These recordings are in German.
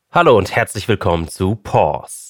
Hallo und herzlich willkommen zu Pause.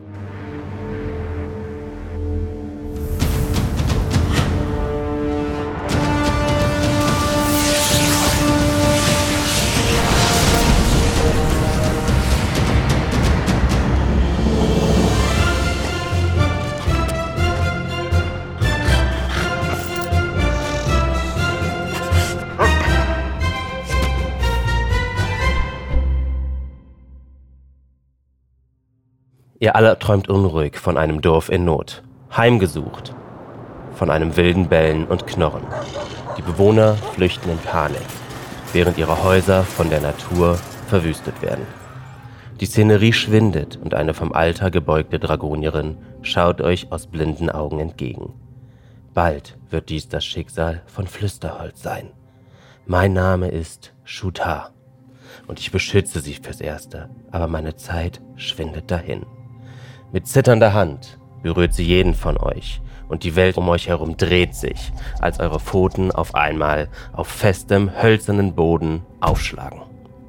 Ihr alle träumt unruhig von einem Dorf in Not, heimgesucht von einem wilden Bellen und Knurren. Die Bewohner flüchten in Panik, während ihre Häuser von der Natur verwüstet werden. Die Szenerie schwindet und eine vom Alter gebeugte Dragonierin schaut euch aus blinden Augen entgegen. Bald wird dies das Schicksal von Flüsterholz sein. Mein Name ist Shutar und ich beschütze sie fürs Erste, aber meine Zeit schwindet dahin. Mit zitternder Hand berührt sie jeden von euch und die Welt um euch herum dreht sich, als eure Pfoten auf einmal auf festem, hölzernen Boden aufschlagen.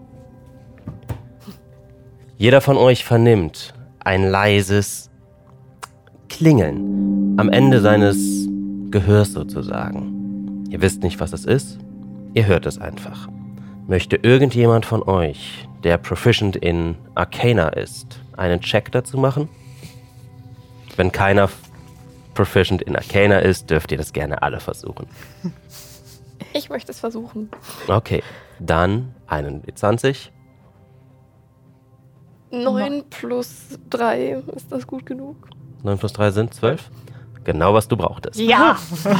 Jeder von euch vernimmt ein leises Klingeln am Ende seines Gehörs sozusagen. Ihr wisst nicht, was es ist, ihr hört es einfach. Möchte irgendjemand von euch, der proficient in Arcana ist, einen Check dazu machen? Wenn keiner proficient in Arcana ist, dürft ihr das gerne alle versuchen. Ich möchte es versuchen. Okay, dann einen W20. 9 plus 3, ist das gut genug? 9 plus 3 sind 12. Genau, was du brauchtest. Ja!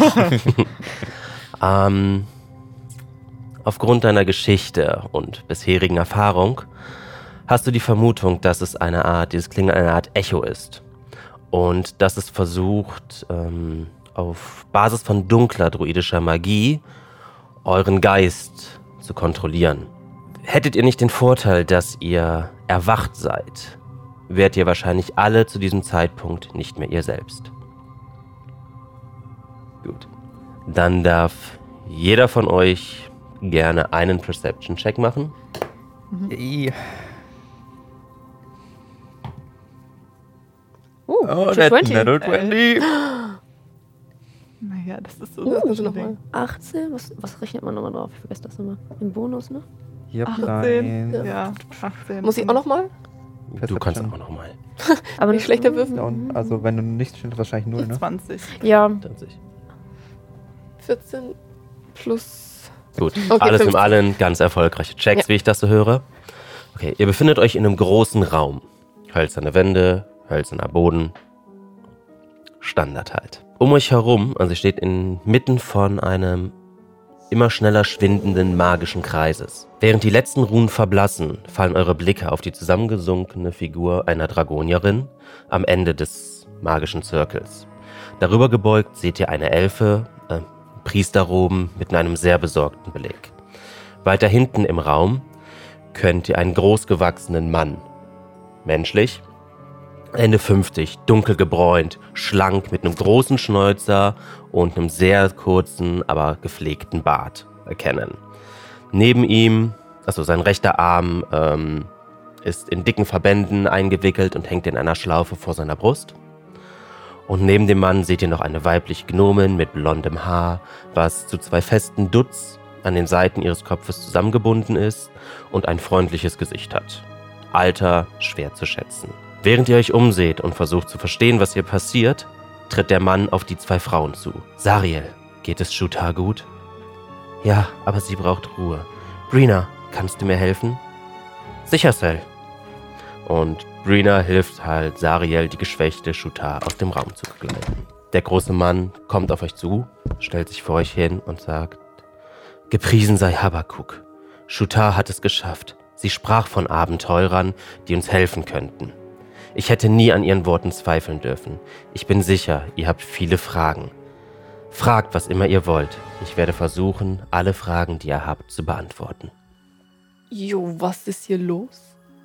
Aufgrund deiner Geschichte und bisherigen Erfahrung hast du die Vermutung, dass es dieses Klingeln eine Art Echo ist. Und dass es versucht, auf Basis von dunkler druidischer Magie euren Geist zu kontrollieren. Hättet ihr nicht den Vorteil, dass ihr erwacht seid, wärt ihr wahrscheinlich alle zu diesem Zeitpunkt nicht mehr ihr selbst. Gut. Dann darf jeder von euch gerne einen Perception-Check machen. Ja. Oh, Net 20. 20. Naja, das ist so. Oh, das also nochmal. Ding. 18? Was rechnet man nochmal drauf? Ich vergesse das immer. Im Bonus, ne? Ja, 18. nein. Ja, 18. Muss ich auch nochmal? Du kannst Perception. auch nochmal. Aber Nicht schlechter Würfen. Ja, und also wenn du nicht stimmt, wahrscheinlich 0, ne? 20. Ja, 20. 14 plus... Gut, Okay, alles 15. im Allen ganz erfolgreiche Checks, Ja. wie ich das so höre. Okay, ihr befindet euch in einem großen Raum. Hölzerne Wände, hölzerner Boden. Standard halt. Um euch herum, also ihr steht inmitten von einem immer schneller schwindenden magischen Kreises. Während die letzten Runen verblassen, fallen eure Blicke auf die zusammengesunkene Figur einer Dragonierin am Ende des magischen Zirkels. Darüber gebeugt seht ihr eine Elfe, Priesterroben mit einem sehr besorgten Blick. Weiter hinten im Raum könnt ihr einen großgewachsenen Mann, menschlich, Ende 50, dunkel gebräunt, schlank, mit einem großen Schnäuzer und einem sehr kurzen, aber gepflegten Bart erkennen. Neben ihm, also sein rechter Arm, ist in dicken Verbänden eingewickelt und hängt in einer Schlaufe vor seiner Brust. Und neben dem Mann seht ihr noch eine weibliche Gnomin mit blondem Haar, was zu 2 festen Dutz an den Seiten ihres Kopfes zusammengebunden ist und ein freundliches Gesicht hat. Alter schwer zu schätzen. Während ihr euch umseht und versucht zu verstehen, was hier passiert, tritt der Mann auf die 2 Frauen zu. Sariel, geht es Shutar gut? Ja, aber sie braucht Ruhe. Brina, kannst du mir helfen? Sicher, Sel. Und Brina hilft halt Sariel, die geschwächte Shutar aus dem Raum zu begleiten. Der große Mann kommt auf euch zu, stellt sich vor euch hin und sagt: Gepriesen sei Habakuk. Shutar hat es geschafft. Sie sprach von Abenteurern, die uns helfen könnten. Ich hätte nie an ihren Worten zweifeln dürfen. Ich bin sicher, ihr habt viele Fragen. Fragt, was immer ihr wollt. Ich werde versuchen, alle Fragen, die ihr habt, zu beantworten. Jo, was ist hier los?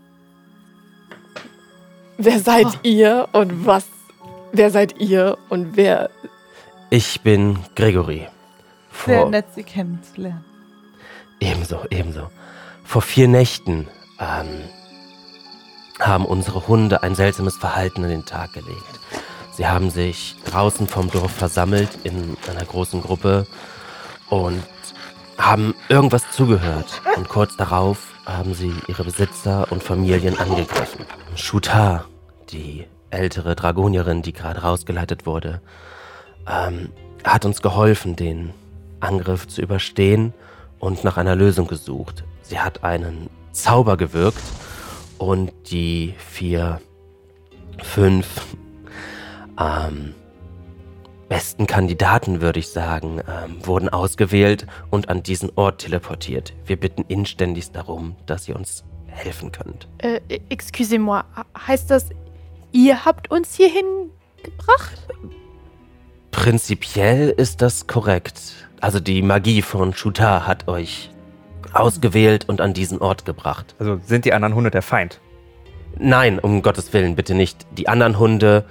Wer seid ihr und was? Wer seid ihr und wer? Ich bin Gregory. Sehr nett, Sie kennenzulernen. Ebenso. Vor 4 Nächten haben unsere Hunde ein seltsames Verhalten an den Tag gelegt. Sie haben sich draußen vom Dorf versammelt in einer großen Gruppe und haben irgendwas zugehört. Und kurz darauf haben sie ihre Besitzer und Familien angegriffen. Shutar, die ältere Dragonierin, die gerade rausgeleitet wurde, hat uns geholfen, den Angriff zu überstehen und nach einer Lösung gesucht. Sie hat einen Zauber gewirkt und die 4, 5 besten Kandidaten, würde ich sagen, wurden ausgewählt und an diesen Ort teleportiert. Wir bitten inständigst darum, dass ihr uns helfen könnt. Excusez-moi, heißt das, ihr habt uns hierhin gebracht? Prinzipiell ist das korrekt. Also die Magie von Shutar hat euch ausgewählt und an diesen Ort gebracht. Also sind die anderen Hunde der Feind? Nein, um Gottes Willen, bitte nicht. Die anderen Hunde,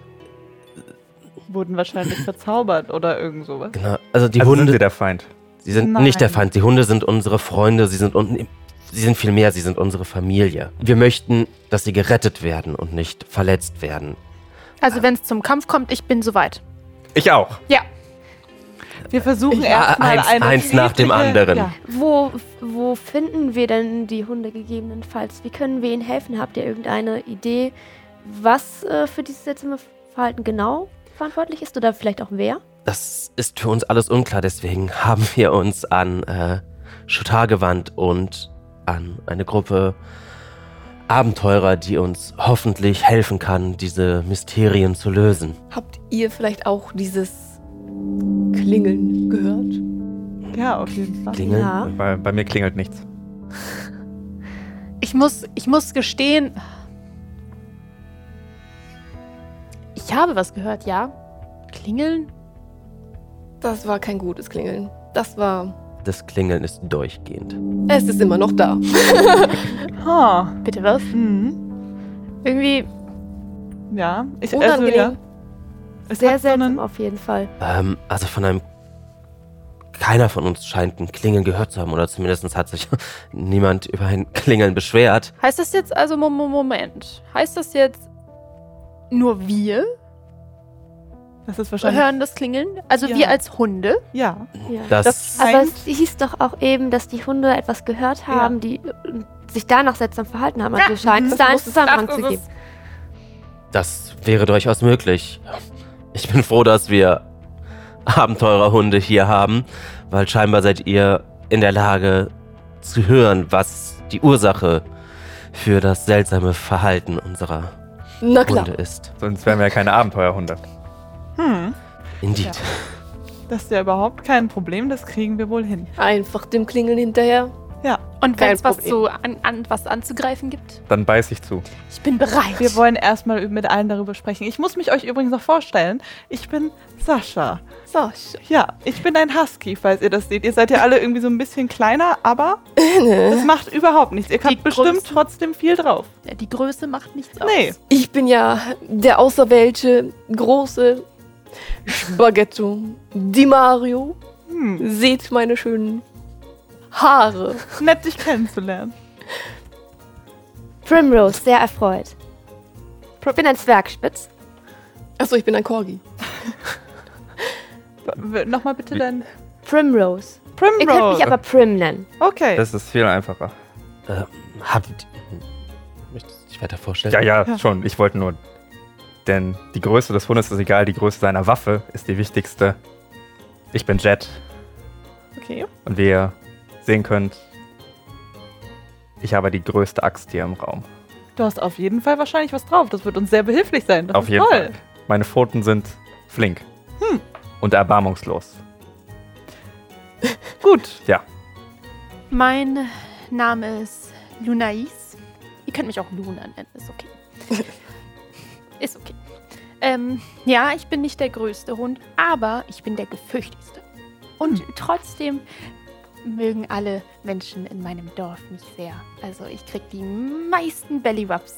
Wurden wahrscheinlich verzaubert oder irgend sowas. genau, also die Also Hunde, sind sie der Feind? sie sind Nein. nicht der Feind. Die Hunde sind unsere Freunde, sie sind viel mehr, sie sind unsere Familie. Wir möchten, dass sie gerettet werden und nicht verletzt werden. Also wenn es zum Kampf kommt, ich bin soweit. Ich auch. Ja. Wir versuchen Ja, erstmal eins nach dem anderen. Ja. Wo finden wir denn die Hunde gegebenenfalls? Wie können wir ihnen helfen? Habt ihr irgendeine Idee, was für dieses seltsame Verhalten genau verantwortlich ist? Oder vielleicht auch wer? Das ist für uns alles unklar, deswegen haben wir uns an Shutar gewandt und an eine Gruppe Abenteurer, die uns hoffentlich helfen kann, diese Mysterien zu lösen. Habt ihr vielleicht auch dieses Klingeln gehört? Ja, auf jeden Fall. Klingeln? Ja. Bei mir klingelt nichts. Ich muss gestehen, ich habe was gehört, ja. Klingeln? Das war kein gutes Klingeln. Das Klingeln ist durchgehend. Es ist immer noch da. Ha. Bitte was? Mhm. Irgendwie, Ja. Unangenehm. ja. Es Sehr hat so einen- seltsam auf jeden Fall. Also keiner von uns scheint ein Klingeln gehört zu haben, oder zumindest hat sich niemand über ein Klingeln beschwert. heißt das jetzt also, Moment, heißt das jetzt, nur wir Das ist wahrscheinlich. hören das Klingeln? Also Ja. wir als Hunde? Ja. Ja. Das Aber Scheint- es hieß doch auch eben, dass die Hunde etwas gehört haben, die sich danach seltsam verhalten haben. Also scheint es da einen Zusammenhang zu geben. Das wäre durchaus möglich. Ich bin froh, dass wir Abenteurerhunde hier haben, weil scheinbar seid ihr in der Lage zu hören, was die Ursache für das seltsame Verhalten unserer Na klar. Hunde ist. Sonst wären wir ja keine Abenteuerhunde. Indeed. Ja. Das ist ja überhaupt kein Problem, das kriegen wir wohl hin. Einfach dem Klingeln hinterher. Ja. Und wenn Kein es was Problem. was anzugreifen gibt? Dann beiß ich zu. Ich bin bereit. Wir wollen erstmal mit allen darüber sprechen. Ich muss mich euch übrigens noch vorstellen. Ich bin Sascha. So, Ja, ich bin ein Husky, falls ihr das seht. Ihr seid ja alle irgendwie so ein bisschen kleiner, aber das macht überhaupt nichts. Ihr habt bestimmt Größen. trotzdem viel drauf. Ja, die Größe macht nichts aus. Nee. ich bin ja der auserwählte, große Spaghetto Di Mario. Seht meine schönen Haare. Nett, dich kennenzulernen. Primrose, sehr erfreut. Ich bin ein Zwergspitz. Achso, ich bin ein Corgi. Nochmal bitte dein Primrose. Primrose. Ihr könnt mich aber Prim nennen. Okay. Das ist viel einfacher. Möchtest du dich weiter vorstellen? Ja, schon. Ich wollte nur. Denn die Größe des Hundes ist egal, die Größe seiner Waffe ist die wichtigste. Ich bin Jet. Okay. Und wie ihr sehen könnt, ich habe die größte Axt hier im Raum. Du hast auf jeden Fall wahrscheinlich was drauf. Das wird uns sehr behilflich sein. Das Auf ist jeden toll. Fall. Meine Pfoten sind flink. Und erbarmungslos. Gut. Ja. Mein Name ist Lunais. Ihr könnt mich auch Luna nennen, ist okay. Ist okay. Ja, ich bin nicht der größte Hund, aber ich bin der gefürchtigste. Und trotzdem mögen alle Menschen in meinem Dorf mich sehr. Also ich krieg die meisten Bellyrubs.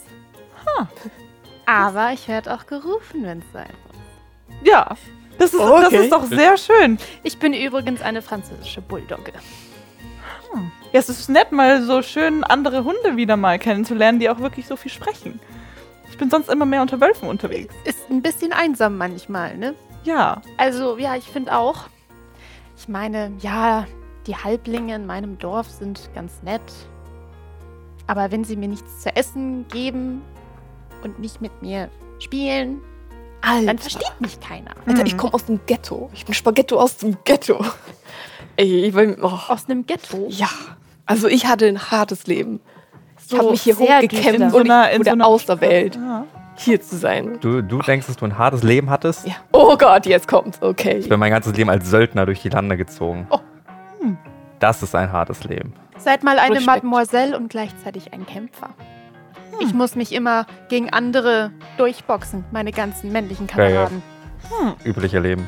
Aber ich werde auch gerufen, wenn es sein muss. Ja. Das ist doch sehr schön. Ich bin übrigens eine französische Bulldogge. Ja, es ist nett, mal so schön andere Hunde wieder mal kennenzulernen, die auch wirklich so viel sprechen. Ich bin sonst immer mehr unter Wölfen unterwegs. Ist ein bisschen einsam manchmal, ne? Ja. Also, ja, ich finde auch. Ich meine, ja, die Halblinge in meinem Dorf sind ganz nett. Aber wenn sie mir nichts zu essen geben und nicht mit mir spielen, dann versteht mich keiner. Alter, ich komme aus dem Ghetto. Ich bin Spaghetto aus dem Ghetto. Ey, ich bin, Aus einem Ghetto? Ja, also ich hatte ein hartes Leben. Ich habe mich hier sehr hochgekämpft düster. und ich In so wurde einer- auserwählt, Ja. hier zu sein. Du denkst, dass du ein hartes Leben hattest? Ja. Oh Gott, jetzt kommt's. Okay. Ich bin mein ganzes Leben als Söldner durch die Lande gezogen. Oh. Das ist ein hartes Leben. Seid mal eine Respekt. Mademoiselle und gleichzeitig ein Kämpfer. Ich muss mich immer gegen andere durchboxen, meine ganzen männlichen Kameraden. Übliche Leben.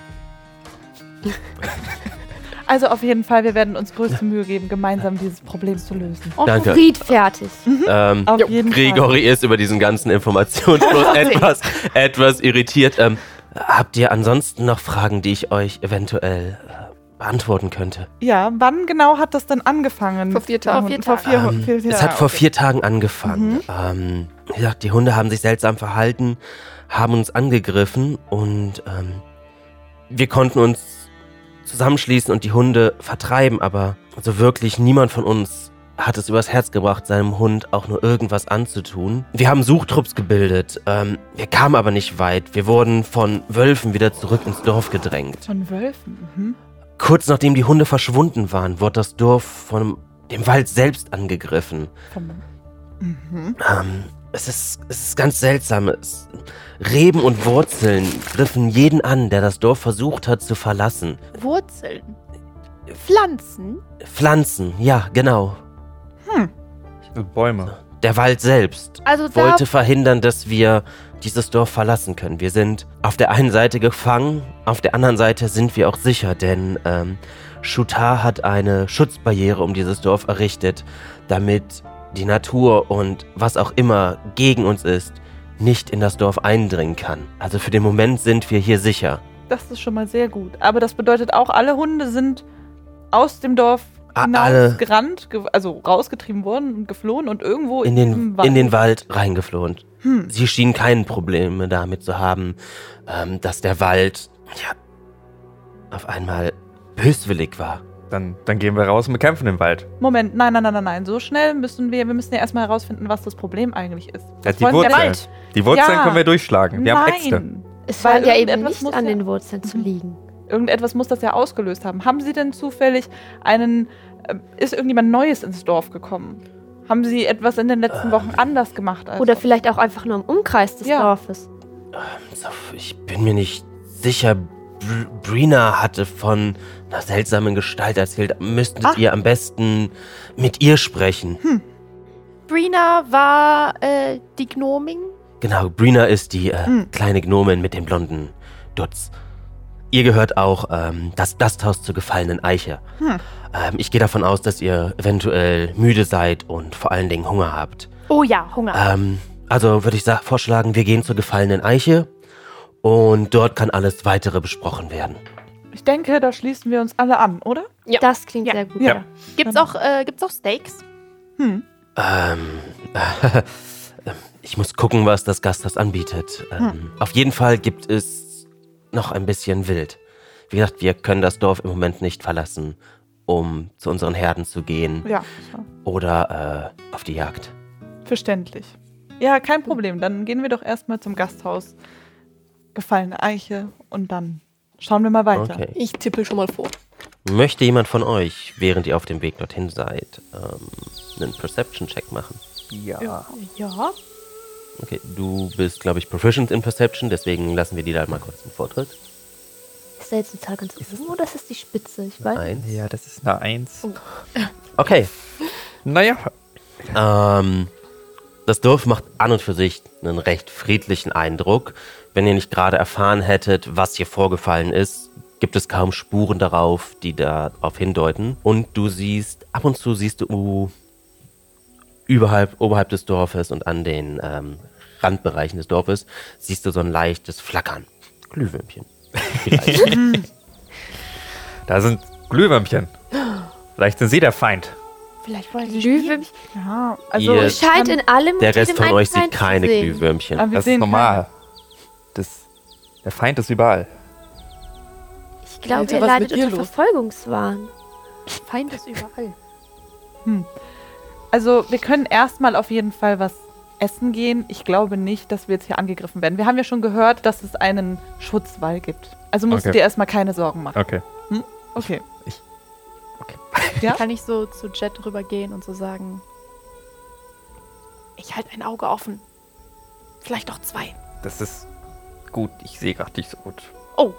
Also auf jeden Fall, wir werden uns größte Mühe geben, gemeinsam dieses Problem zu lösen. Und Danke. friedfertig. Auf jeden Grigori ist über diesen ganzen Informationsfluss etwas irritiert. Habt ihr ansonsten noch Fragen, die ich euch eventuell beantworten könnte? Fall. Ja, wann genau hat das denn angefangen? Vor 4 Tagen. Vor vier Tagen. Es hat vor 4 Tagen angefangen. Wie gesagt, die Hunde haben sich seltsam verhalten, haben uns angegriffen und wir konnten uns zusammenschließen und die Hunde vertreiben, aber so wirklich niemand von uns hat es übers Herz gebracht, seinem Hund auch nur irgendwas anzutun. Wir haben Suchtrupps gebildet, wir kamen aber nicht weit. Wir wurden von Wölfen wieder zurück ins Dorf gedrängt. Von Wölfen. Kurz nachdem die Hunde verschwunden waren, wurde das Dorf von dem Wald selbst angegriffen. Es ist ganz seltsam. Reben und Wurzeln griffen jeden an, der das Dorf versucht hat zu verlassen. Wurzeln. Pflanzen. Pflanzen, ja, genau. Bäume. Der Wald selbst Also da wollte verhindern, dass wir dieses Dorf verlassen können. Wir sind auf der einen Seite gefangen, auf der anderen Seite sind wir auch sicher, denn Shutar hat eine Schutzbarriere um dieses Dorf errichtet, damit die Natur und was auch immer gegen uns ist, nicht in das Dorf eindringen kann. Also für den Moment sind wir hier sicher. Das ist schon mal sehr gut. Aber das bedeutet auch, alle Hunde sind aus dem Dorf Alle hinausgerannt, also rausgetrieben worden und geflohen und irgendwo in im den Wald reingeflohen. Sie schienen keine Probleme damit zu haben, dass der Wald auf einmal böswillig war. Dann gehen wir raus und bekämpfen den Wald. Moment, nein. So schnell müssen wir müssen ja erstmal herausfinden, was das Problem eigentlich ist. Ja, die wollen wir Wurzeln. nicht. Die Wurzeln Ja. können wir durchschlagen. Wir haben Äxte. Nein. Es Weil scheint ja eben irgendetwas nicht muss an ja- den Wurzeln zu liegen. Irgendetwas muss das ja ausgelöst haben. Haben Sie denn zufällig ist irgendjemand Neues ins Dorf gekommen? Haben Sie etwas in den letzten Wochen anders gemacht? Als Oder vielleicht auch einfach nur im Umkreis des Ja. Dorfes. Ich bin mir nicht sicher. Brina hatte von einer seltsamen Gestalt erzählt. Müsstet ihr am besten mit ihr sprechen. Brina war die Gnoming. Genau, Brina ist die kleine Gnomin mit dem blonden Dutz. Ihr gehört auch das Gasthaus zur gefallenen Eiche. Ich gehe davon aus, dass ihr eventuell müde seid und vor allen Dingen Hunger habt. Oh ja, Hunger. Also würde ich vorschlagen, wir gehen zur gefallenen Eiche und dort kann alles Weitere besprochen werden. Ich denke, da schließen wir uns alle an, oder? Ja. Das klingt Ja. sehr gut. Ja. Gibt's auch Steaks? Ich muss gucken, was das Gasthaus anbietet. Auf jeden Fall gibt es noch ein bisschen Wild. Wie gesagt, wir können das Dorf im Moment nicht verlassen, um zu unseren Herden zu gehen Ja. oder auf die Jagd. Verständlich. Ja, kein Problem. Dann gehen wir doch erstmal zum Gasthaus. Gefallene Eiche und dann schauen wir mal weiter. Okay. Ich tippe schon mal vor. Möchte jemand von euch, während ihr auf dem Weg dorthin seid, einen Perception-Check machen? Ja. Ja. Okay, du bist, glaube ich, proficient in Perception, deswegen lassen wir dir da mal kurz den Vortritt. Ist da jetzt eine Zahl ganz oben oder ist das die Spitze? Ich weiß. Eins. Ja, das ist eine 1. Okay. Naja. Das Dorf macht an und für sich einen recht friedlichen Eindruck. Wenn ihr nicht gerade erfahren hättet, was hier vorgefallen ist, gibt es kaum Spuren darauf, die darauf hindeuten. Und du siehst, ab und zu siehst du oberhalb des Dorfes und an den Randbereichen des Dorfes, siehst du so ein leichtes Flackern. Glühwürmchen. Vielleicht. Da sind Glühwürmchen. Vielleicht sind sie der Feind. Vielleicht wollen sie Glühwürmchen. Ja, also Ihr- Es scheint in allem Der Rest jedem von einen euch sieht Feind zu keine sehen. Glühwürmchen. aber wir Das ist sehen normal. Der Feind ist überall. Ich glaube, Alter, ihr was leidet mit dir unter los? Verfolgungswahn. Feind ist überall. Also wir können erstmal auf jeden Fall was essen gehen. Ich glaube nicht, dass wir jetzt hier angegriffen werden. Wir haben ja schon gehört, dass es einen Schutzwall gibt. Also musst du Okay. dir erstmal keine Sorgen machen. Okay. Okay. Ja? Kann ich so zu Jet rübergehen und so sagen, ich halte ein Auge offen. Vielleicht auch 2. Das ist gut. Ich sehe gerade nicht so gut. Oh.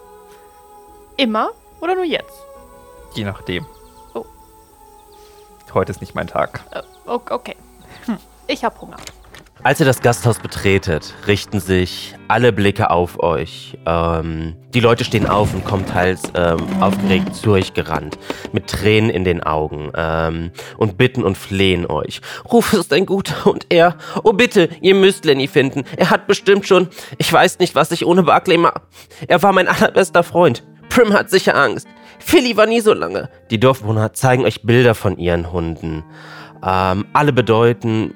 Immer oder nur jetzt? Je nachdem. Oh. Heute ist nicht mein Tag. Okay. Ich hab Hunger. Als ihr das Gasthaus betretet, richten sich alle Blicke auf euch. Die Leute stehen auf und kommen teils aufgeregt zu euch gerannt, mit Tränen in den Augen und bitten und flehen euch. Rufus ist ein guter und er, oh bitte, ihr müsst Lenny finden. Er hat bestimmt schon, ich weiß nicht, was ich ohne Barclay mache. Er war mein allerbester Freund. Prim hat sicher Angst. Philly war nie so lange. Die Dorfbewohner zeigen euch Bilder von ihren Hunden. Alle beteuern,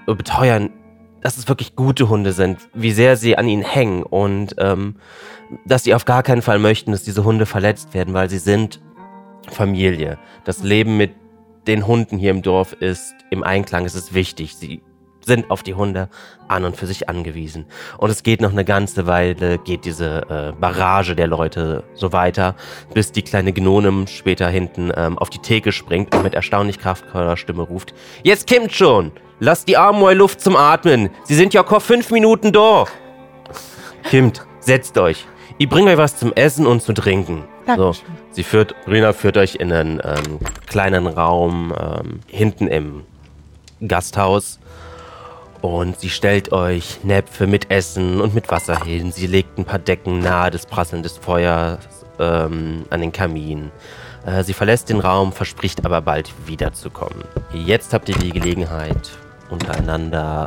dass es wirklich gute Hunde sind, wie sehr sie an ihnen hängen und dass sie auf gar keinen Fall möchten, dass diese Hunde verletzt werden, weil sie sind Familie. Das Leben mit den Hunden hier im Dorf ist im Einklang, es ist wichtig. Sie sind auf die Hunde an und für sich angewiesen. Und es geht noch eine ganze Weile, geht diese Barrage der Leute so weiter, bis die kleine Gnonem später hinten auf die Theke springt und mit erstaunlich kraftvoller Stimme ruft, jetzt kommt schon! Lasst die Armen mal Luft zum Atmen. Sie sind ja kaum 5 Minuten da. Kimmt, setzt euch. Ich bringe euch was zum Essen und zu trinken. So, Brina führt euch in einen kleinen Raum hinten im Gasthaus. Und sie stellt euch Näpfe mit Essen und mit Wasser hin. Sie legt ein paar Decken nahe des Prasseln des Feuers an den Kamin. Sie verlässt den Raum, verspricht aber bald wiederzukommen. Jetzt habt ihr die Gelegenheit, untereinander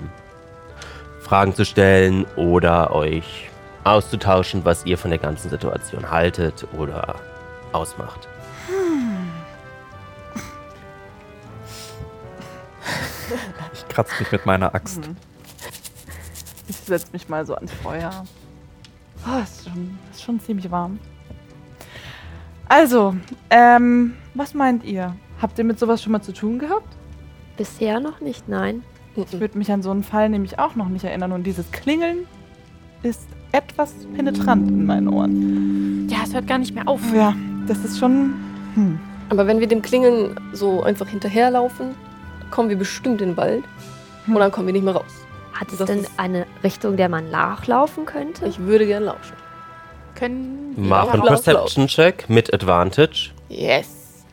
Fragen zu stellen oder euch auszutauschen, was ihr von der ganzen Situation haltet oder ausmacht. Ich kratze mich mit meiner Axt. Ich setze mich mal so ans Feuer. Oh, ist schon ziemlich warm. Also, was meint ihr? Habt ihr mit sowas schon mal zu tun gehabt? Bisher noch nicht, nein. Ich würde mich an so einen Fall nämlich auch noch nicht erinnern. Und dieses Klingeln ist etwas penetrant in meinen Ohren. Ja, es hört gar nicht mehr auf. Ja, das ist schon... Aber wenn wir dem Klingeln so einfach hinterherlaufen, kommen wir bestimmt in den Wald und dann kommen wir nicht mehr raus. Hat es Das denn ist- eine Richtung, der man nachlaufen könnte? Ich würde gern lauschen. Können wir Mach einen lauf, Perception-Check mit Advantage. Yes.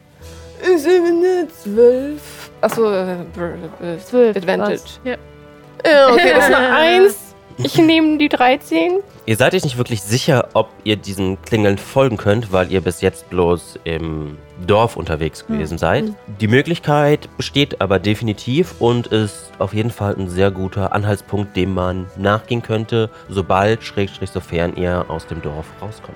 12. Achso, 12. Advantage. was? Ja. Ja, okay, das ist eine 1. Ich nehme die 13. Ihr seid euch nicht wirklich sicher, ob ihr diesen Klingeln folgen könnt, weil ihr bis jetzt bloß im Dorf unterwegs gewesen seid. Die Möglichkeit besteht aber definitiv und ist auf jeden Fall ein sehr guter Anhaltspunkt, dem man nachgehen könnte, sobald, sofern ihr aus dem Dorf rauskommt.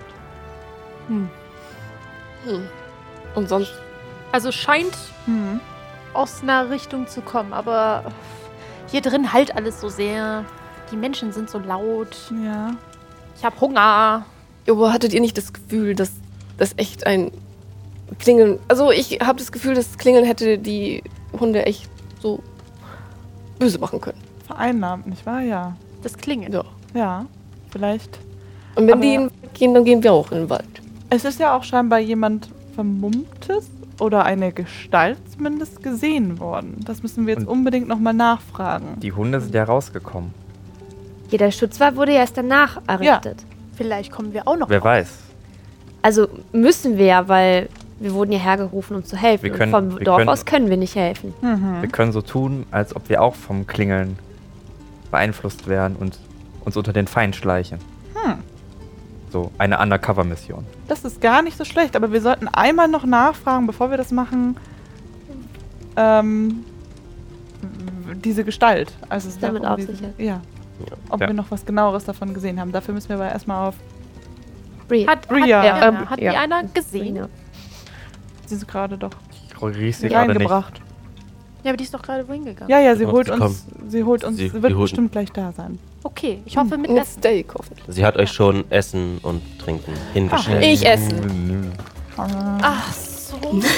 Und sonst, Also scheint aus einer Richtung zu kommen, aber hier drin halt alles so sehr. Die Menschen sind so laut. Ja. Ich habe Hunger. aber hattet ihr nicht das Gefühl, dass das echt ein Klingeln... Also ich habe das Gefühl, das Klingeln hätte die Hunde echt so böse machen können. Vereinnahmt, nicht wahr? Ja. Das Klingeln. Ja. Ja, vielleicht. Und wenn Aber- die in den Wald gehen, dann gehen wir auch in den Wald. Es ist ja auch scheinbar jemand Vermummtes oder eine Gestalt zumindest gesehen worden. Das müssen wir jetzt Und- unbedingt nochmal nachfragen. Die Hunde sind ja rausgekommen. Jeder Schutzwall wurde ja erst danach errichtet. Vielleicht kommen wir auch noch Wer raus. weiß. Also müssen wir ja, weil wir wurden ja hergerufen, um zu helfen. Wir können- Und vom wir Dorf können- aus können wir nicht helfen. Wir können so tun, als ob wir auch vom Klingeln beeinflusst werden und uns unter den Feind schleichen. So eine Undercover-Mission. Das ist gar nicht so schlecht, aber wir sollten einmal noch nachfragen, bevor wir das machen. Diese Gestalt. Also es Damit darum, absichert. Ja. Ob Ja. wir noch was genaueres davon gesehen haben. Dafür müssen wir aber erstmal auf. Brie. Hat Bria. hat Ja, die ja. einer gesehen? Brina. Sie ist gerade doch. Ich korrigiere sie gerade nicht. reingebracht. Ja, aber die ist doch gerade wohin gegangen. Ja, sie Ach, holt sie uns. Sie holt uns. Sie- Sie wird die holt- bestimmt gleich da sein. Okay, ich hoffe mit Mit Essen. Steak hoffentlich. Sie hat euch schon Essen und Trinken hingestellt. Ich esse. Ach so.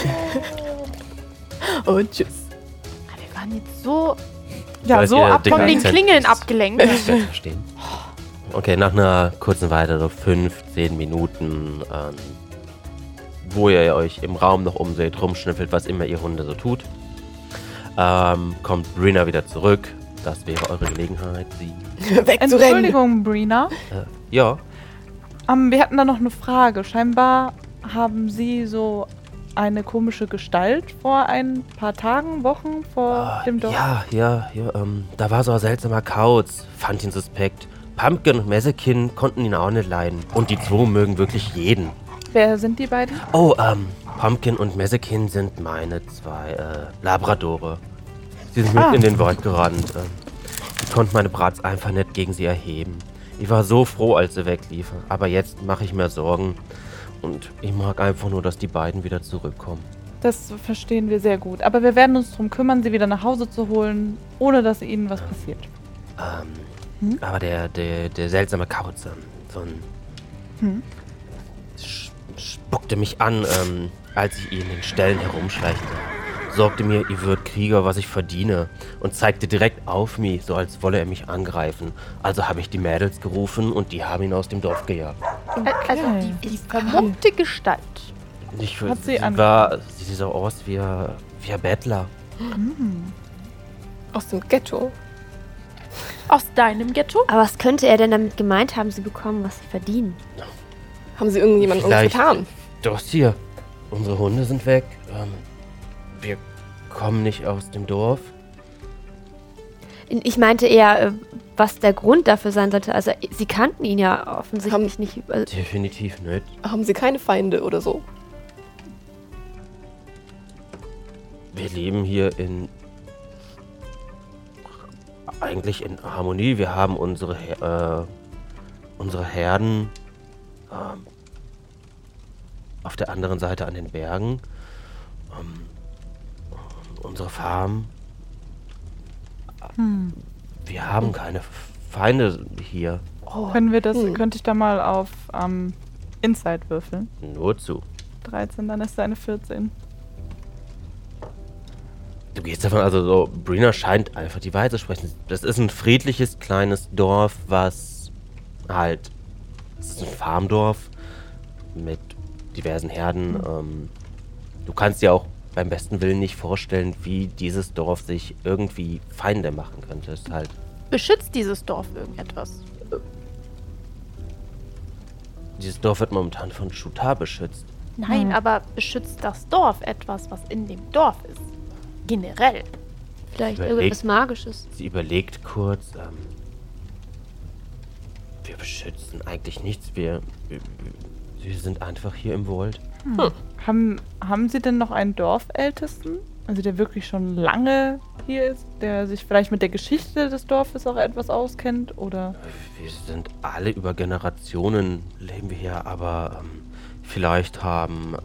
Und tschüss. Wir waren jetzt so Ja, Weil so ihr ab dicker von den Akzent Klingeln ist. abgelenkt. Ich werde verstehen. Okay, nach einer kurzen Weile, so 15 Minuten, wo ihr euch im Raum noch umseht, rumschnüffelt, was immer ihr Hunde so tut, kommt Brina wieder zurück. Das wäre eure Gelegenheit, sie... Wegzurennen. Entschuldigung, Brina. Ja, Wir hatten da noch eine Frage. Scheinbar haben Sie so eine komische Gestalt vor ein paar Tagen, Wochen vor dem Dorf. Ja, da war so ein seltsamer Kauz, fand ihn suspekt. Pumpkin und Messekin konnten ihn auch nicht leiden. Und die zwei mögen wirklich jeden. Wer sind die beiden? Oh, Pumpkin und Messekin sind meine zwei Labradore. Sie sind mit in den Wald gerannt. Ich konnte meine Brats einfach nicht gegen sie erheben. Ich war so froh, als sie wegliefen. Aber jetzt mache ich mir Sorgen. Und ich mag einfach nur, dass die beiden wieder zurückkommen. Das verstehen wir sehr gut. Aber wir werden uns darum kümmern, sie wieder nach Hause zu holen, ohne dass ihnen was passiert. Aber der seltsame Kauz, so ein... spuckte mich an, als ich ihn in den Ställen herumschleichte. Sorgte mir, ihr würdet Krieger, was ich verdiene. Und zeigte direkt auf mich, so als wolle er mich angreifen. Also habe ich die Mädels gerufen und die haben ihn aus dem Dorf gejagt. Also die vermummte Gestalt. Ich, Hat sie sie sah aus wie ein Bettler. Aus dem Ghetto. Aus deinem Ghetto? Aber was könnte er denn damit gemeint haben, sie bekommen, was sie verdienen? Haben sie irgendjemandem uns Vielleicht- getan? Doch hier, unsere Hunde sind weg. Wir kommen nicht aus dem Dorf. Ich meinte eher, was der Grund dafür sein sollte. Also, sie kannten ihn ja offensichtlich nicht. Definitiv nicht. Haben sie keine Feinde oder so? Wir leben hier eigentlich in Harmonie. Wir haben unsere Herden auf der anderen Seite an den Bergen. Unsere Farm. Wir haben keine Feinde hier. Könnte ich da mal auf Inside würfeln? Nur zu. 13, dann ist eine 14. Du gehst davon, also so, Brina scheint einfach die Wahrheit zu sprechen. Das ist ein friedliches, kleines Dorf, was halt, es ist ein Farmdorf mit diversen Herden. Du kannst dir auch beim besten Willen nicht vorstellen, wie dieses Dorf sich irgendwie Feinde machen könnte. Es ist halt, Beschützt dieses Dorf irgendetwas? dieses Dorf wird momentan von Shutar beschützt. Nein, aber beschützt das Dorf etwas, was in dem Dorf ist? Generell. Vielleicht Überleg- irgendwas Magisches. Sie überlegt kurz, wir beschützen eigentlich nichts, wir sind einfach hier im Wald. Haben Sie denn noch einen Dorfältesten? Also der wirklich schon lange hier ist, der sich vielleicht mit der Geschichte des Dorfes auch etwas auskennt? Oder? Wir sind alle über Generationen leben wir hier, aber vielleicht haben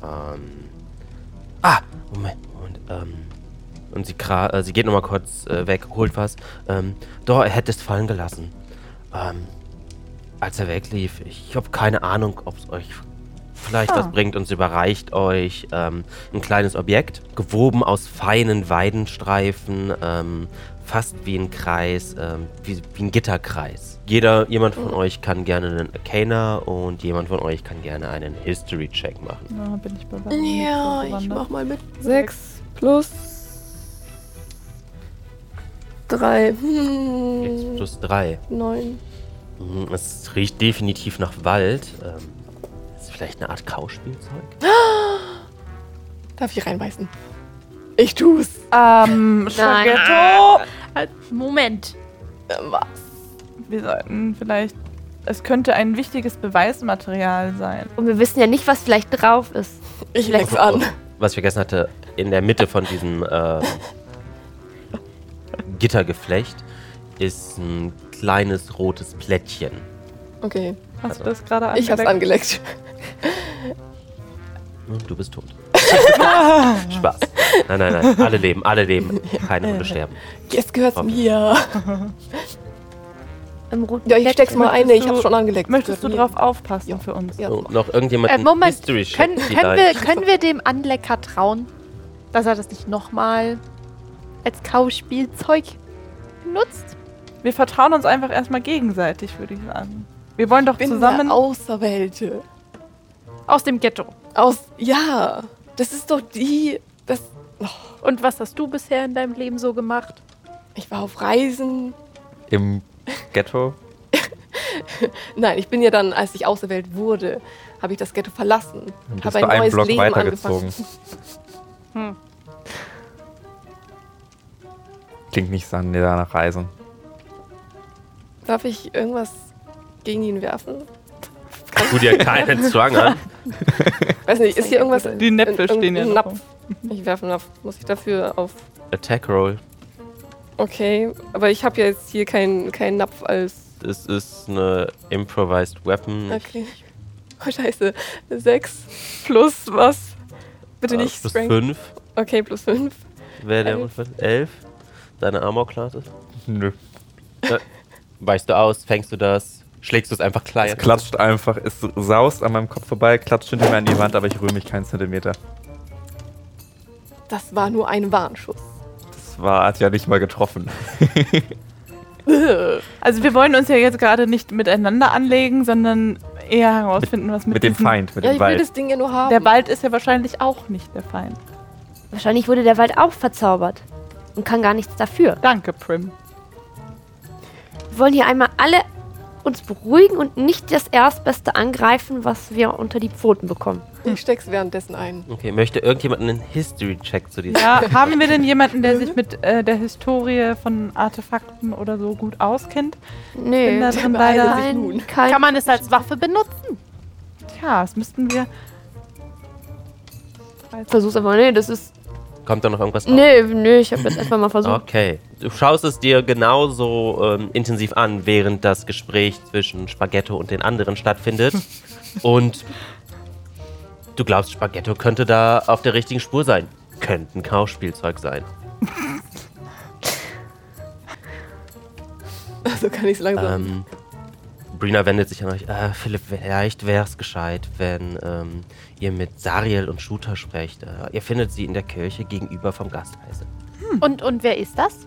Moment. Und sie geht nochmal kurz weg, holt was. Doch, er hätte es fallen gelassen. Als er weglief. Ich habe keine Ahnung, ob es euch vielleicht was bringt, und sie überreicht euch ein kleines Objekt, gewoben aus feinen Weidenstreifen, fast wie ein Kreis, wie ein Gitterkreis. Jemand von euch kann gerne einen Arcana und jemand von euch kann gerne einen History-Check machen. Na, bin ich bei Ja, ich mach mal mit. 6 plus 3. Jetzt plus 3. 9. Es riecht definitiv nach Wald. Ist vielleicht eine Art Kauspielzeug? Darf ich reinbeißen? Ich tu's. Spaghetto! Moment. Was? Wir sollten vielleicht... Es könnte ein wichtiges Beweismaterial sein. Und wir wissen ja nicht, was vielleicht drauf ist. Ich leck's an. Was ich vergessen hatte, in der Mitte von diesem Gittergeflecht ist ein kleines rotes Plättchen. Okay. Hast du das gerade angeleckt? Ich hab's angeleckt. Und du bist tot. Spaß. Nein. Alle leben. Keine Hunde sterben. Jetzt gehört's mir. Im roten Ja, ich Fleck. steck's mal ein. Ich hab's schon angelegt. Möchtest du Gehört drauf aufpassen Ja. für uns? mir. Ja. So, noch irgendjemand Moment, History können wir dem Anlecker trauen, dass er das nicht nochmal als Kauspielzeug benutzt? Wir vertrauen uns einfach erstmal gegenseitig, würde ich sagen. Wir wollen doch Ich bin zusammen... der Auserwählte. Aus dem Ghetto. Ja, das ist doch Und was hast du bisher in deinem Leben so gemacht? Ich war auf Reisen. Im Ghetto. Nein, ich bin ja dann, als ich auserwählt wurde, habe ich das Ghetto verlassen. Und Habe bist du ein einen neues Block Leben weitergezogen. angefangen. Klingt nicht nach Reisen. Darf ich irgendwas gegen ihn werfen? Tu dir keinen Zwang an. Weiß nicht, ist hier irgendwas? Die Näpfe stehen ja ein noch. Napf. Ich werfe einen Napf. Muss ich dafür auf... Attack Roll. Okay, aber ich habe ja jetzt hier keinen Napf als... Das ist eine Improvised Weapon. Okay. Oh, scheiße. 6 plus was? Bitte nicht Plus Strength. 5. Okay, plus 5. Wäre der 11. 11. Deine Armor-Klasse. Nö. Weichst du aus, fängst du das, schlägst du es einfach klein. Es klatscht einfach, es saust an meinem Kopf vorbei, klatscht hinter mir an die Wand, aber ich rühre mich keinen Zentimeter. Das war nur ein Warnschuss. Hat ja nicht mal getroffen. Also wir wollen uns ja jetzt gerade nicht miteinander anlegen, sondern eher herausfinden, was Mit dem diesem- Feind, mit Ja, dem ich will Wald. das Ding ja nur haben. Der Wald ist ja wahrscheinlich auch nicht der Feind. Wahrscheinlich wurde der Wald auch verzaubert und kann gar nichts dafür. Danke, Prim. Wir wollen hier einmal alle uns beruhigen und nicht das Erstbeste angreifen, was wir unter die Pfoten bekommen. Ich steck's währenddessen ein. Okay, möchte irgendjemand einen History-Check zu diesem? Ja, haben wir denn jemanden, der sich mit der Historie von Artefakten oder so gut auskennt? Nee, bin da drin beeile leider sich nun. kein Kann man es als Waffe benutzen? Tja, das müssten wir... Versuch's einfach. Nee, das ist... Kommt da noch irgendwas auf? Nee, ich habe jetzt einfach mal versucht. Okay. Du schaust es dir genauso intensiv an, während das Gespräch zwischen Spaghetto und den anderen stattfindet. Und du glaubst, Spaghetto könnte da auf der richtigen Spur sein. Könnte ein Kauspielzeug sein. Also kann ich's langsam. Brina wendet sich an euch. Philipp, vielleicht wäre es gescheit, wenn ihr mit Sariel und Shooter sprecht. Ihr findet sie in der Kirche gegenüber vom Gasthaus. Und wer ist das?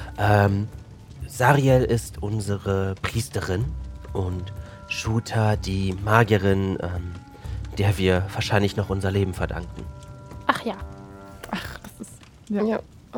Sariel ist unsere Priesterin und Shooter die Magierin, der wir wahrscheinlich noch unser Leben verdanken. Ach ja. Ja.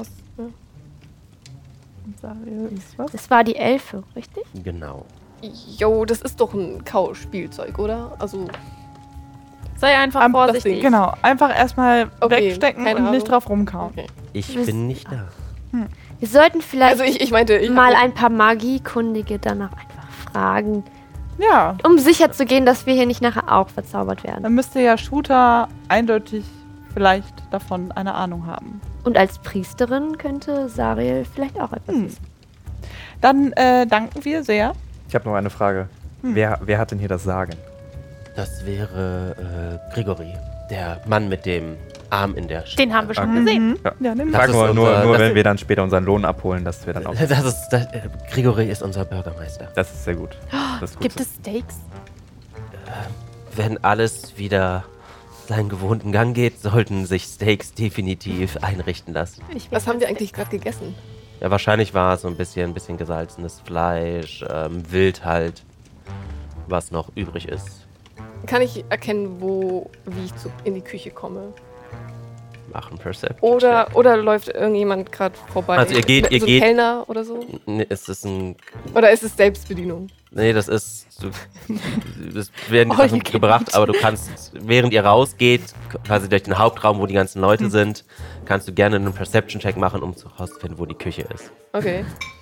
Das war die Elfe, richtig? Genau. Jo, das ist doch ein Kauspielzeug, oder? Also, Sei einfach Am- vorsichtig. Genau, einfach erstmal Okay, wegstecken keine und nicht Ahnung. drauf rumkauen. okay. Ich Was- bin nicht da. Wir sollten vielleicht Also ich meinte, ich mal ein paar Magiekundige danach einfach fragen, Ja, um sicher zu gehen, dass wir hier nicht nachher auch verzaubert werden. dann müsste ja Shooter eindeutig vielleicht davon eine Ahnung haben. Und als Priesterin könnte Sariel vielleicht auch etwas wissen. Dann danken wir sehr. Ich habe noch eine Frage. Wer hat denn hier das Sagen? Das wäre Grigori, der Mann mit dem Arm in der Den haben wir schon Okay. gesehen. Ja, nimm Das Sagen ist wir nur, unser- nur das wenn ist- wir dann später unseren Lohn abholen, dass wir dann auch... Grigori ist unser Bürgermeister. Das ist sehr gut. Das ist gut Gibt zu- es Steaks? Wenn alles wieder seinen gewohnten Gang geht, sollten sich Steaks definitiv einrichten lassen. Was haben wir eigentlich gerade gegessen? Ja, wahrscheinlich war es so ein bisschen gesalzenes Fleisch, Wild halt, was noch übrig ist. Kann ich erkennen, wie ich in die Küche komme? Machen Perception. Oder läuft irgendjemand gerade vorbei? Also ihr geht- so ein Kellner oder so? Nee, es ist ein. Oder ist es Selbstbedienung? Nee, das ist. Das werden die All Sachen you can gebracht, eat. aber du kannst, während ihr rausgeht, quasi durch den Hauptraum, wo die ganzen Leute sind, kannst du gerne einen Perception-Check machen, um herauszufinden, wo die Küche ist. Okay.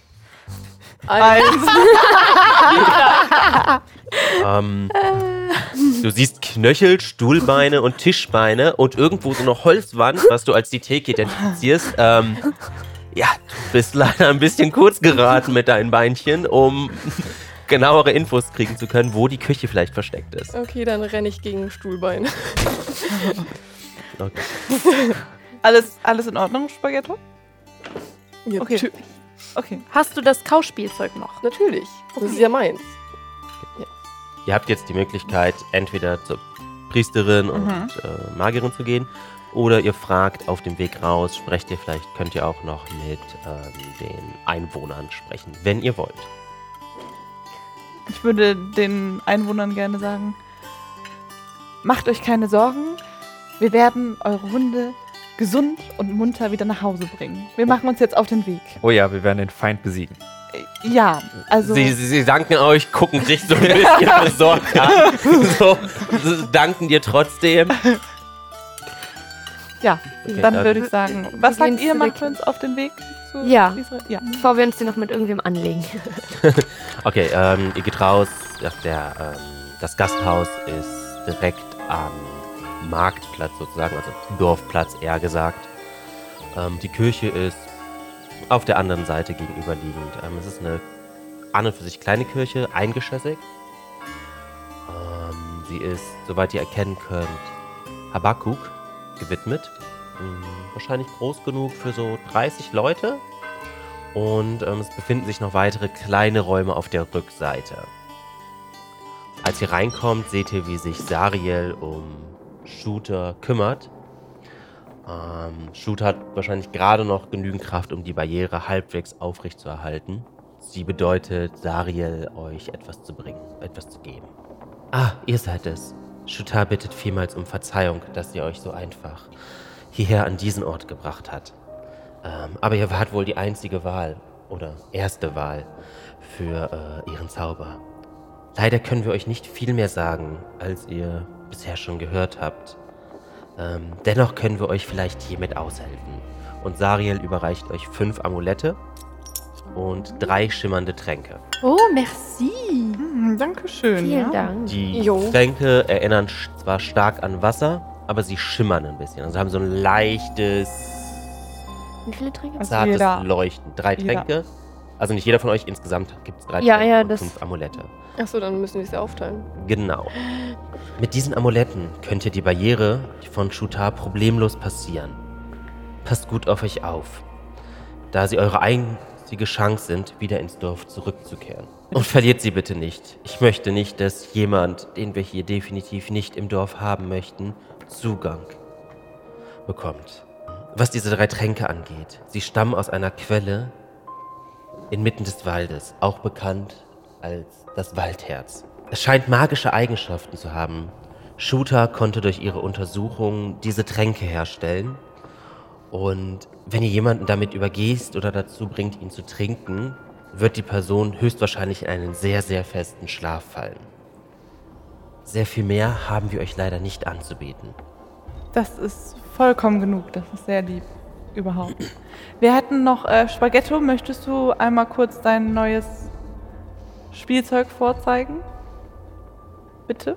Du siehst Knöchel, Stuhlbeine und Tischbeine und irgendwo so eine Holzwand, was du als die Theke identifizierst. Ja, du bist leider ein bisschen kurz geraten mit deinen Beinchen, um genauere Infos kriegen zu können, wo die Küche vielleicht versteckt ist. Okay, dann renne ich gegen Stuhlbein. Okay. Alles in Ordnung, Spaghetto? Ja, Okay. Okay. Hast du das Kauspielzeug noch? Natürlich. Das ist ja meins. Ihr habt jetzt die Möglichkeit, entweder zur Priesterin und Magierin zu gehen, oder ihr fragt auf dem Weg raus, könnt ihr auch noch mit den Einwohnern sprechen, wenn ihr wollt. Ich würde den Einwohnern gerne sagen, macht euch keine Sorgen, wir werden eure Hunde gesund und munter wieder nach Hause bringen. Wir machen uns jetzt auf den Weg. Oh ja, wir werden den Feind besiegen. Ja, also... Sie danken euch, gucken dich so ein bisschen besorgt an. So, danken dir trotzdem. Ja, Okay, dann dann- würde ich sagen, was Wir gehen sagt ihr, zurück. machen wir uns auf den Weg zu Ja. Israel? Ja. Bevor wir uns hier noch mit irgendwem anlegen. Okay, ihr geht raus. Das Gasthaus ist direkt am Marktplatz sozusagen, also Dorfplatz eher gesagt. Die Kirche ist auf der anderen Seite gegenüberliegend. Es ist eine an und für sich kleine Kirche, eingeschossig. Sie ist, soweit ihr erkennen könnt, Habakuk gewidmet. Wahrscheinlich groß genug für so 30 Leute. Und es befinden sich noch weitere kleine Räume auf der Rückseite. Als ihr reinkommt, seht ihr, wie sich Sariel um Shooter kümmert. Shooter hat wahrscheinlich gerade noch genügend Kraft, um die Barriere halbwegs aufrecht zu erhalten. Sie bedeutet, Sariel euch etwas zu bringen, etwas zu geben. Ah, ihr seid es. Shooter bittet vielmals um Verzeihung, dass sie euch so einfach hierher an diesen Ort gebracht hat. Aber ihr wart wohl die einzige Wahl oder erste Wahl für ihren Zauber. Leider können wir euch nicht viel mehr sagen, als ihr bisher schon gehört habt. Dennoch können wir euch vielleicht hiermit aushelfen. Und Sariel überreicht euch 5 Amulette und 3 schimmernde Tränke. Oh, merci. Dankeschön. Vielen ja. Dank. Die Jo. Tränke erinnern zwar stark an Wasser, aber sie schimmern ein bisschen. Also haben so ein leichtes, Wie viele Tränke? Also zartes jeder- Leuchten. 3 jeder. Tränke. Also nicht jeder von euch, insgesamt gibt es 3 Ja, Tränke ja, und das- 5 Amulette. Achso, dann müssen wir es ja aufteilen. Genau. Mit diesen Amuletten könnt ihr die Barriere von Shooter problemlos passieren. Passt gut auf euch auf, da sie eure einzige Chance sind, wieder ins Dorf zurückzukehren. Und verliert sie bitte nicht. Ich möchte nicht, dass jemand, den wir hier definitiv nicht im Dorf haben möchten, Zugang bekommt. Was diese 3 Tränke angeht, sie stammen aus einer Quelle inmitten des Waldes, auch bekannt als das Waldherz. Es scheint magische Eigenschaften zu haben. Shooter konnte durch ihre Untersuchungen diese Tränke herstellen. Und wenn ihr jemanden damit übergießt oder dazu bringt, ihn zu trinken, wird die Person höchstwahrscheinlich in einen sehr, sehr festen Schlaf fallen. Sehr viel mehr haben wir euch leider nicht anzubieten. Das ist vollkommen genug. Das ist sehr lieb. Überhaupt. Wir hätten noch Spaghetto. Möchtest du einmal kurz dein neues Spielzeug vorzeigen? Bitte?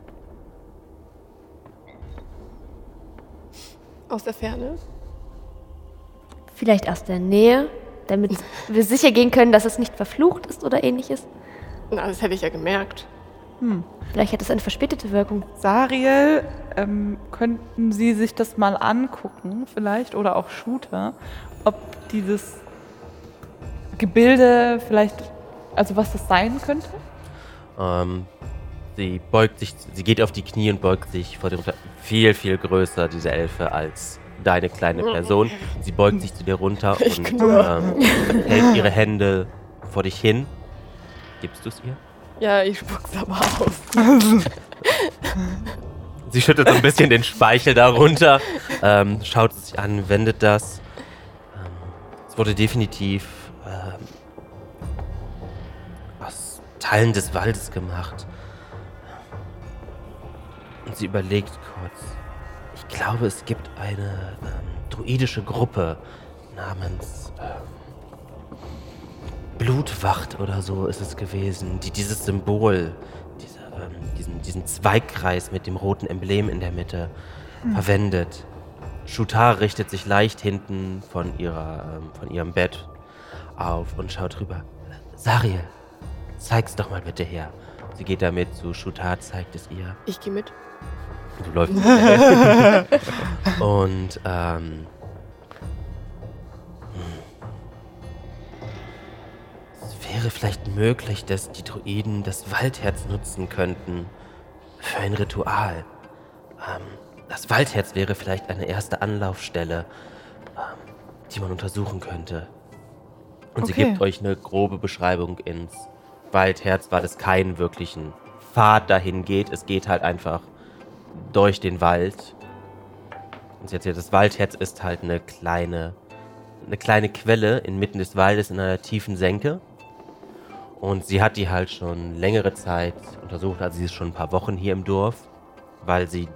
Aus der Ferne. Vielleicht aus der Nähe, damit wir sicher gehen können, dass es nicht verflucht ist oder ähnliches. Na, das hätte ich ja gemerkt. Vielleicht hat es eine verspätete Wirkung. Sariel, könnten Sie sich das mal angucken, vielleicht, oder auch Shooter, ob dieses Gebilde vielleicht, also was das sein könnte? Sie beugt sich, sie geht auf die Knie und beugt sich vor dem viel, viel größer, diese Elfe, als deine kleine Person. Sie beugt sich zu dir runter und hält ihre Hände vor dich hin. Gibst du es ihr? Ja, ich spuck's aber aus. Sie schüttelt so ein bisschen den Speichel darunter, schaut es sich an, wendet das. Es wurde definitiv aus Teilen des Waldes gemacht. Und sie überlegt kurz. Ich glaube, es gibt eine druidische Gruppe namens Blutwacht oder so ist es gewesen, die dieses Symbol, diesen Zweigkreis mit dem roten Emblem in der Mitte verwendet. Shooter richtet sich leicht hinten von ihrem Bett auf und schaut rüber. Sariel, zeig's doch mal bitte her. Sie geht damit zu Shooter, zeigt es ihr. Ich gehe mit. Du läufst. Und es wäre vielleicht möglich, dass die Druiden das Waldherz nutzen könnten für ein Ritual. Das Waldherz wäre vielleicht eine erste Anlaufstelle, die man untersuchen könnte. Und sie Okay. gibt euch eine grobe Beschreibung ins Waldherz, weil es keinen wirklichen Pfad dahin geht. Es geht halt einfach durch den Wald. Und sie erzählt, das Waldherz ist halt eine kleine Quelle inmitten des Waldes in einer tiefen Senke. Und sie hat die halt schon längere Zeit untersucht, also sie ist schon ein paar Wochen hier im Dorf, weil sie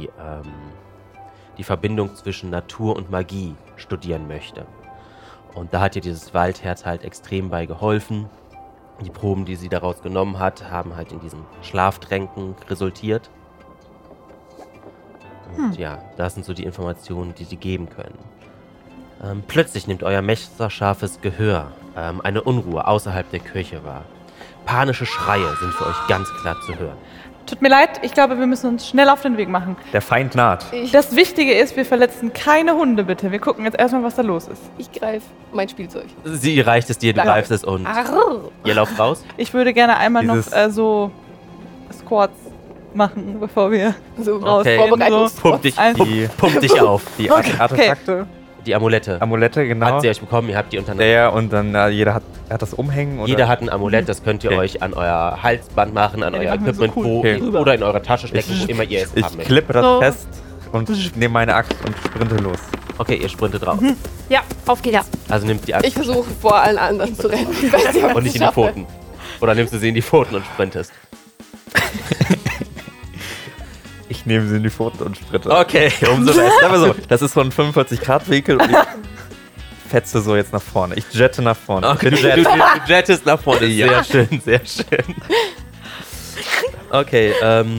die Verbindung zwischen Natur und Magie studieren möchte. Und da hat ihr dieses Waldherz halt extrem bei geholfen. Die Proben, die sie daraus genommen hat, haben halt in diesen Schlaftränken resultiert. Und ja, das sind so die Informationen, die sie geben können. Plötzlich nimmt euer messerscharfes Gehör eine Unruhe außerhalb der Kirche wahr. Panische Schreie sind für euch ganz klar zu hören. Tut mir leid, ich glaube, wir müssen uns schnell auf den Weg machen. Der Feind naht. Das Wichtige ist, wir verletzen keine Hunde, bitte. Wir gucken jetzt erstmal, was da los ist. Ich greife mein Spielzeug. Sie reicht es dir, du greifst es und ihr lauft raus. Ich würde gerne einmal Dieses- noch so Squats machen, bevor wir So Okay. Vorbereitungs- Pump dich, Die, pump dich auf. die Okay. Artefakte, Die Amulette. Amulette, genau. Hat sie euch bekommen, ihr habt die untereinander. Der und dann jeder hat das Umhängen. Oder? Jeder hat ein Amulett, das könnt ihr Okay. euch an euer Halsband machen, an Ja, die euer machen wir so Equipment cool. Okay. oder in eure Tasche stecken, wo immer ihr es Ich haben möchtet. klippe das So. fest und nehme meine Axt und sprinte los. Okay, ihr sprintet raus. Ja, auf geht's. Also nimmt die Axt Ich versuche vor allen anderen zu rennen. Ich weiß nicht, ob und ich nicht es in die schaffe. Pfoten. Oder nimmst du sie in die Pfoten und sprintest. Ich nehme sie in die Pfoten und sprinte. Okay, umso besser. Aber so, das ist so ein 45-Grad-Winkel und ich fetze so jetzt nach vorne. Ich jette nach vorne. Okay, Ich du bin Jet. jettest nach vorne. Ja. Sehr schön, sehr schön. Okay,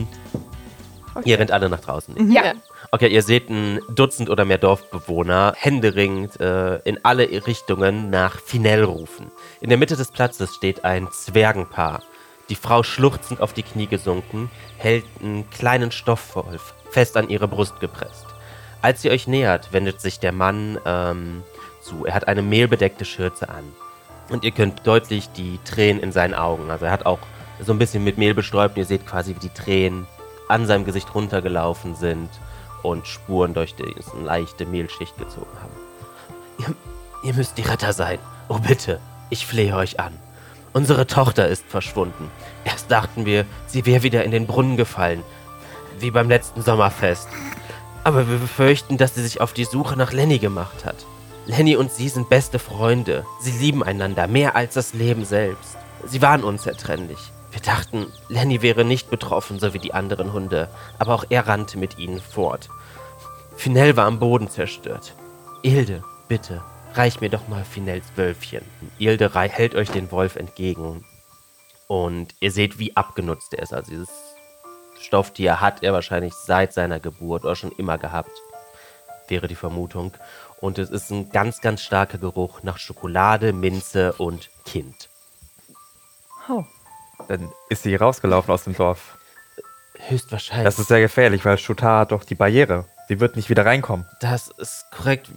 ihr rennt alle nach draußen. Ja. Okay, ihr seht ein Dutzend oder mehr Dorfbewohner händeringend in alle Richtungen nach Finell rufen. In der Mitte des Platzes steht ein Zwergenpaar. Die Frau schluchzend auf die Knie gesunken, hält einen kleinen Stoffwolf fest an ihre Brust gepresst. Als ihr euch nähert, wendet sich der Mann zu. Er hat eine mehlbedeckte Schürze an. Und ihr könnt deutlich die Tränen in seinen Augen, also er hat auch so ein bisschen mit Mehl bestäubt und ihr seht quasi, wie die Tränen an seinem Gesicht runtergelaufen sind und Spuren durch diese leichte Mehlschicht gezogen haben. Ihr müsst die Retter sein. Oh bitte, ich flehe euch an. Unsere Tochter ist verschwunden. Erst dachten wir, sie wäre wieder in den Brunnen gefallen, wie beim letzten Sommerfest. Aber wir befürchten, dass sie sich auf die Suche nach Lenny gemacht hat. Lenny und sie sind beste Freunde. Sie lieben einander mehr als das Leben selbst. Sie waren unzertrennlich. Wir dachten, Lenny wäre nicht betroffen, so wie die anderen Hunde, aber auch er rannte mit ihnen fort. Finell war am Boden zerstört. Ilde, bitte, reich mir doch mal Finells Wölfchen. Ilde hält euch den Wolf entgegen und ihr seht, wie abgenutzt er ist. Also dieses Stofftier hat er wahrscheinlich seit seiner Geburt oder schon immer gehabt, wäre die Vermutung. Und es ist ein ganz, ganz starker Geruch nach Schokolade, Minze und Kind. Oh. Dann ist sie rausgelaufen aus dem Dorf. Höchstwahrscheinlich. Das ist sehr gefährlich, weil Shutar hat doch die Barriere. Sie wird nicht wieder reinkommen. Das ist korrekt.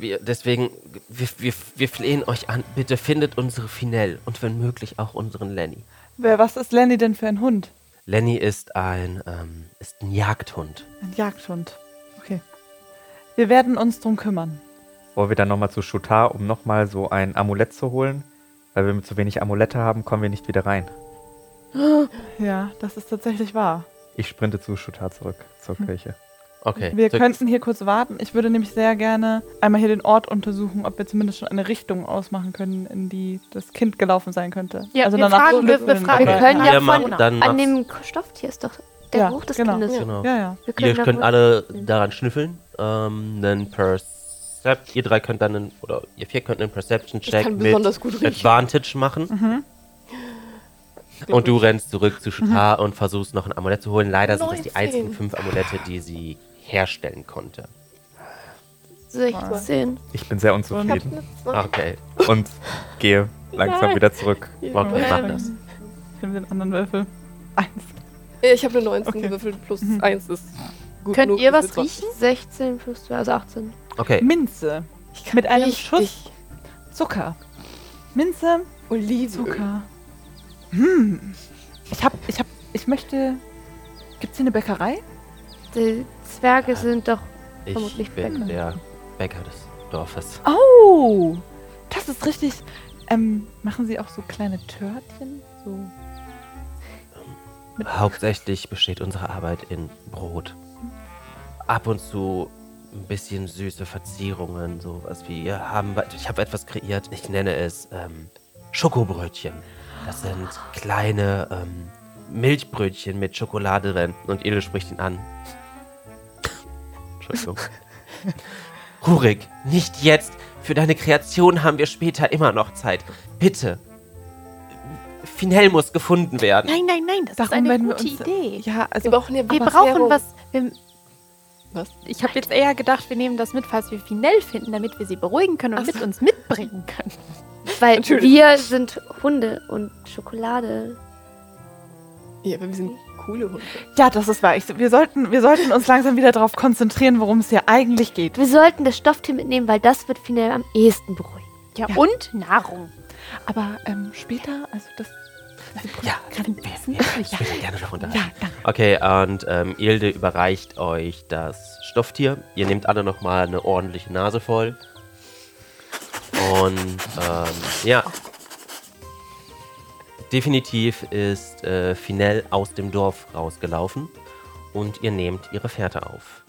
Wir flehen euch an. Bitte findet unsere Finell und wenn möglich auch unseren Lenny. Was ist Lenny denn für ein Hund? Lenny ist ein Jagdhund. Ein Jagdhund. Okay. Wir werden uns drum kümmern. Wollen wir dann nochmal zu Shutar, um nochmal so ein Amulett zu holen? Weil wir zu wenig Amulette haben, kommen wir nicht wieder rein. Ja, das ist tatsächlich wahr. Ich sprinte zu Shutar zurück zur Kirche. Okay. Wir könnten hier kurz warten. Ich würde nämlich sehr gerne einmal hier den Ort untersuchen, ob wir zumindest schon eine Richtung ausmachen können, in die das Kind gelaufen sein könnte. Ja, wir danach fragen- wir Schlüsseln fragen- Wir oder- können ja Ja, von dann an mach's. dem Stofftier ist doch der Ja, Geruch des genau. Kindes. Genau. Ja, ja. Wir können Ihr da könnt kurz- alle daran schnüffeln. Ihr drei könnt dann ihr vier könnt einen Ich Perception-Check kann mit besonders gut riechen. Advantage machen. Und du rennst zurück zu Shutar und versuchst noch ein Amulett zu holen. Leider sind das die 19. einzigen 5 Amulette, die sie herstellen konnte. 16. Ich bin sehr unzufrieden Okay, und gehe langsam wieder zurück. okay, mach das. Ich nehme den anderen Würfel. 1. Ich habe eine 19 Okay. gewürfelt, plus 1 ist gut Könnt genug ihr für was 20. riechen? 16 plus 2, also 18. Okay. Minze. Mit einem richtig. Schuss Zucker. Minze, Olivenöl. Zucker. Ich möchte. Gibt's hier eine Bäckerei? Die Zwerge sind doch Ich vermutlich bin Bäcker. der Bäcker des Dorfes. Oh, das ist richtig. Machen Sie auch so kleine Törtchen? So. Hauptsächlich besteht unsere Arbeit in Brot. Ab und zu ein bisschen süße Verzierungen, sowas wie ich habe etwas kreiert. Ich nenne es Schokobrötchen. Das sind kleine Milchbrötchen mit Schokolade drin. Und Edel spricht ihn an. Entschuldigung. Rurik, nicht jetzt. Für deine Kreation haben wir später immer noch Zeit. Bitte. Finell muss gefunden werden. Nein, das ist eine gute Idee. Ja, Wir also. brauchen ja Wir aber brauchen Währung. was. Was? Ich habe jetzt eher gedacht, wir nehmen das mit, falls wir Finell finden, damit wir sie beruhigen können und mit uns mitbringen können. Weil Natürlich. wir sind Hunde und Schokolade. Ja, aber wir sind coole Hunde. Ja, das ist wahr. Wir sollten uns langsam wieder darauf konzentrieren, worum es hier eigentlich geht. Wir sollten das Stofftier mitnehmen, weil das wird Finell am ehesten beruhigen. Ja, Ja. und Nahrung. Aber später, also das. Ja, ich will da gerne noch unterhalten. Ja, danke. Okay, und Ilde überreicht euch das Stofftier. Ihr nehmt alle nochmal eine ordentliche Nase voll. Und ja. Definitiv ist Finell aus dem Dorf rausgelaufen. Und ihr nehmt ihre Fährte auf.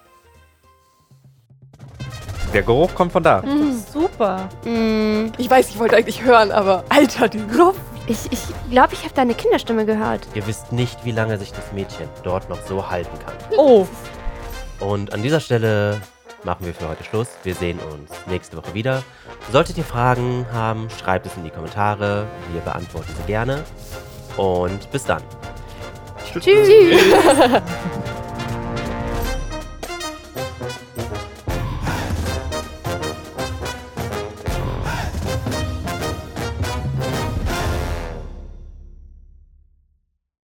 Der Geruch kommt von da. Super. Ich weiß, ich wollte eigentlich hören, aber Alter, die Luft. Ich glaube, ich habe deine Kinderstimme gehört. Ihr wisst nicht, wie lange sich das Mädchen dort noch so halten kann. Oh, Und an dieser Stelle machen wir für heute Schluss. Wir sehen uns nächste Woche wieder. Solltet ihr Fragen haben, schreibt es in die Kommentare. Wir beantworten sie gerne. Und bis dann. Tschüss.